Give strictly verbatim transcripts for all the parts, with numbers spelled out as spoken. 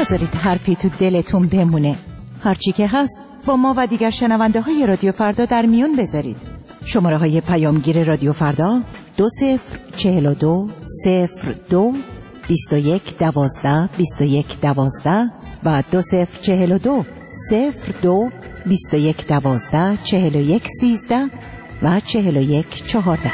نذارید حرفی تو دلتون بمونه. هرچی که هست با ما و دیگر شنونده های رادیو فردا در میون بذارید. شماره های پیامگیر رادیو فردا دو صفر چهل و دو صفر دو بیست و یک دوازده بیست و یک دوازده و دو صفر چهل و دو صفر دو بیست و یک دوازده چهل و یک سیزده و چهل و یک چهارده.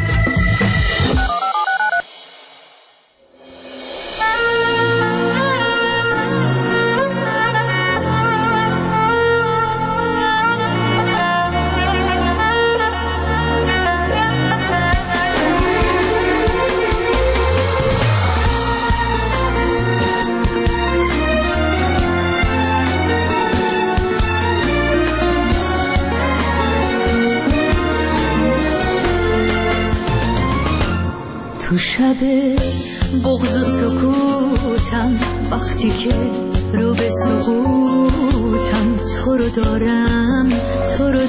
تو شب بغض و سکوتم، وقتی که رو به سقوطم، تو رو دارم تو رو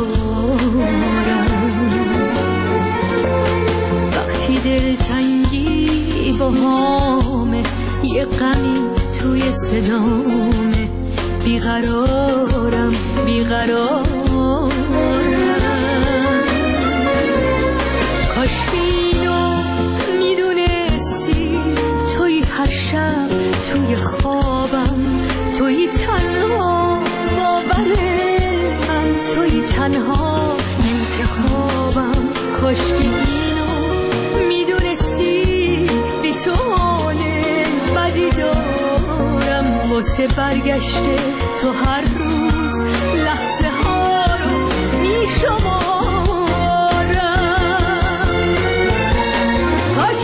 دارم. وقتی دلتنگی با همه، یه غمی توی صدامه، بیقرارم بیقرارم. کاش هر شب توی خوابم، توی تنها باورم، توی تنها انتخابم. کاش که اینو میدونستی، بی تو حال بدی دارم. واسه برگشته تو هر روز لحظه ها رو میشمارم. کاش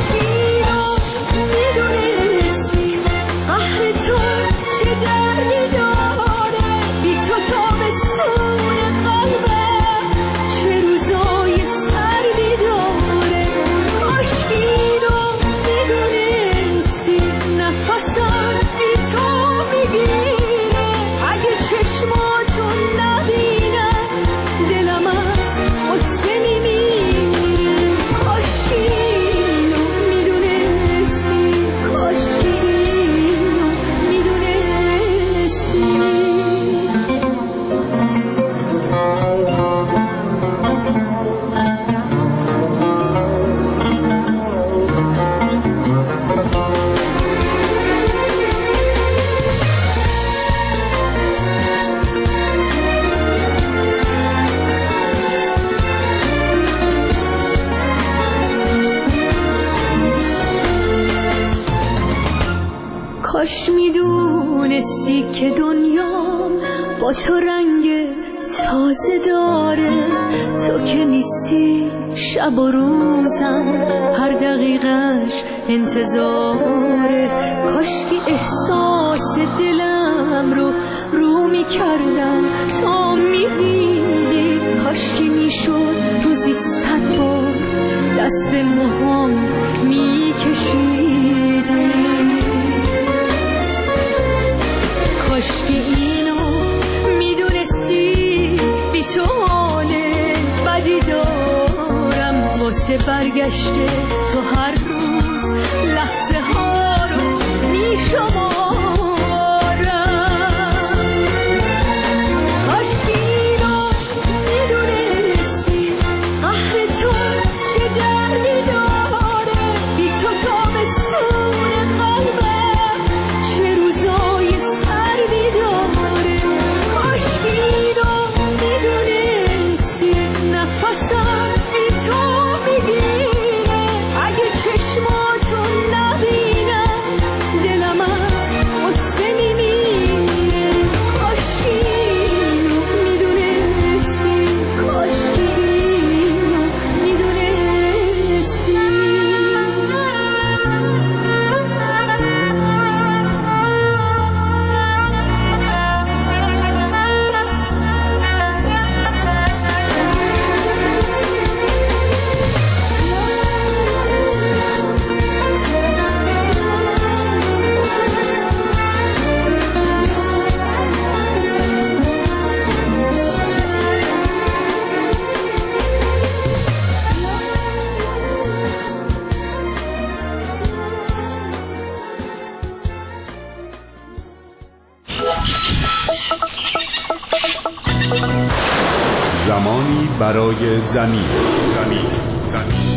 کاش میدونستی که دنیام با تو رنگ تازه داره. تو که نیستی شب و روزم هر دقیقش انتظاره. کاش که احساس دلم رو رو میکردم تا میدیدی. کاش که میشد روزی صد بار دست به موهام میکشیدی. کاش که اینو میدونستی، بی تو حال بدی دارم. واسه برگشته تو هر روز لحظه ها رو میشمارم. کاش که اینو میدونستی، قهر تو چه دردی داره. بی تو تابستون قلبم چه روزای سردی داره. کاش که اینو میدونستی، نفسم بی تو میگیره. اگه چشماتو نبینم دلم از زمانی برای زمین. زمین. زمین.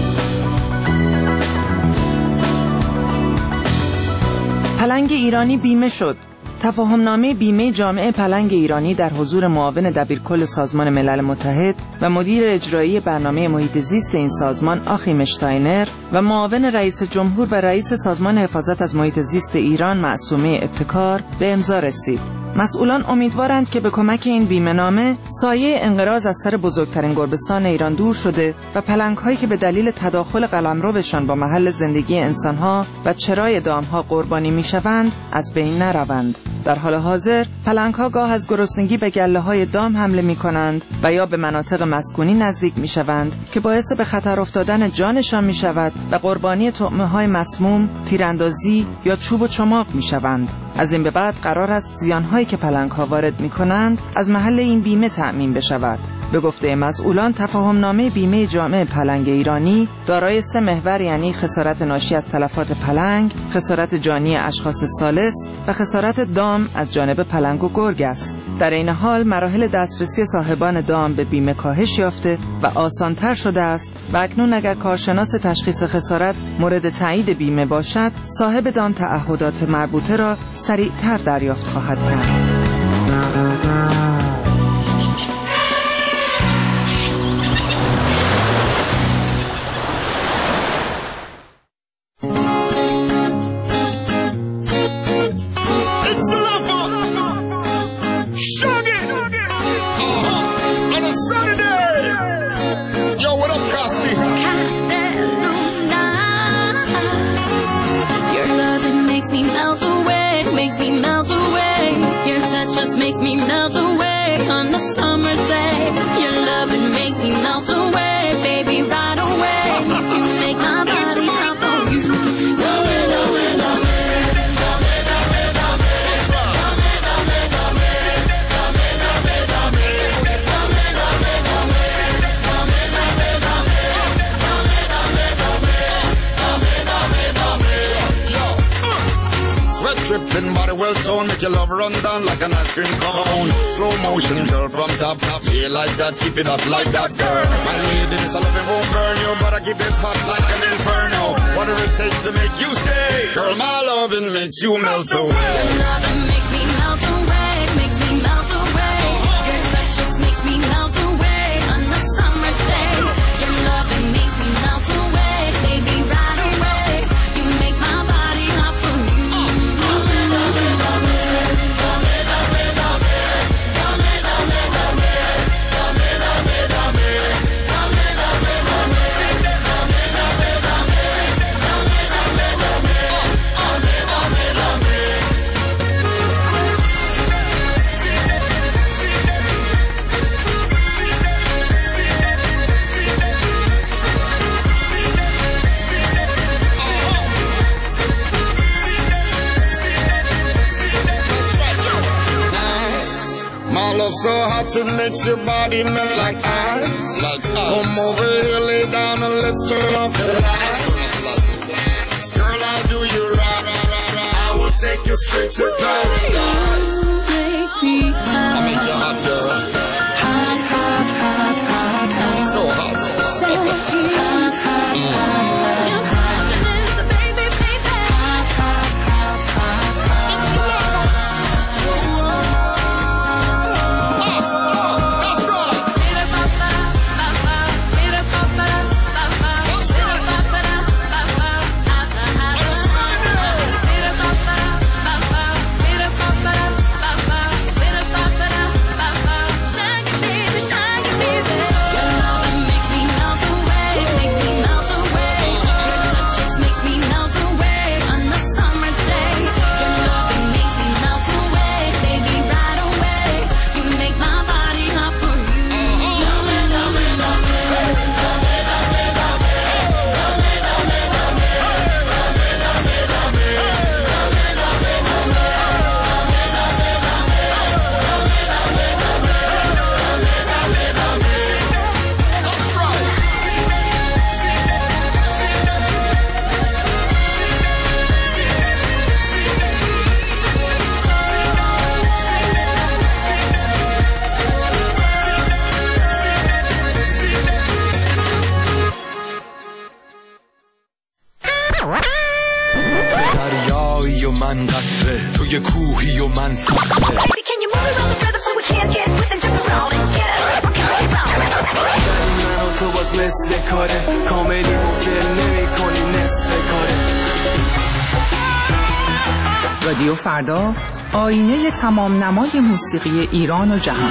پلنگ ایرانی بیمه شد. تفاهمنامه بیمه جامعه پلنگ ایرانی در حضور معاون دبیرکل سازمان ملل متحد و مدیر اجرایی برنامه محیط زیست این سازمان آخیم اشتاینر و معاون رئیس جمهور و رئیس سازمان حفاظت از محیط زیست ایران معصومه ابتکار به امضا رسید. مسئولان امیدوارند که به کمک این بیمه‌نامه سایه انقراض از سر بزرگترین گربه‌سان ایران دور شده و پلنگ‌هایی که به دلیل تداخل قلمروشان با محل زندگی انسان‌ها و چرای دام‌ها قربانی می‌شوند از بین نروند. در حال حاضر پلنگ‌ها گاه از گرسنگی به گله‌های دام حمله می‌کنند و یا به مناطق مسکونی نزدیک می‌شوند که باعث به خطر افتادن جانشان می‌شود و قربانی طعمه‌های مسموم، تیراندازی یا چوب و چماق می‌شوند. از این به بعد قرار است زیان‌هایی که پلنگ‌ها وارد می‌کنند از محل این بیمه تأمین بشود. به گفته مسئولان تفاهمنامه بیمه جامعه پلنگ ایرانی دارای سه محور یعنی خسارت ناشی از تلفات پلنگ، خسارت جانی اشخاص ثالث و خسارت دام از جانب پلنگ و گرگ است. در این حال مراحل دسترسی صاحبان دام به بیمه کاهش یافته و آسان‌تر شده است و اکنون اگر کارشناس تشخیص خسارت مورد تایید بیمه باشد، صاحب دام تعهدات مربوطه را سریعتر دریافت خواهد کرد. Tripping body well toned, make your love run down like an ice cream cone. Slow motion, girl, from top, top, here like that, keep it up like that, girl. My ladies, I love it won't burn you, but I keep it hot like an inferno. Whatever it takes to make you stay, girl, my loving makes you melt away. Your loving makes me melt away, makes me melt away. Your touch just makes me melt away on the summer's day. Your loving makes me melt away, baby, right away. You make my body hot for you. So hot it makes your body melt like ice. Like ice. Come over here, lay down and let's turn off the lights. Girl, I'll do you right, right, right, right. I will take you straight to paradise. You make me hot. I'll make you hot, girl. Hot, hot, hot, hot, hot. So hot. So hot, hot, mm. hot, hot. Your passion is the baby, baby. Hot, hot, hot, hot, hot. It's love. متره، توی کوهی و من صخره. من و تو باز مثل کاره، کاملی مفل نمی کنی نصف کاره. رادیو فردا، آینه تمام نمای موسیقی ایران و جهان.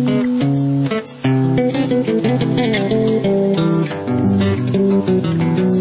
Thank you.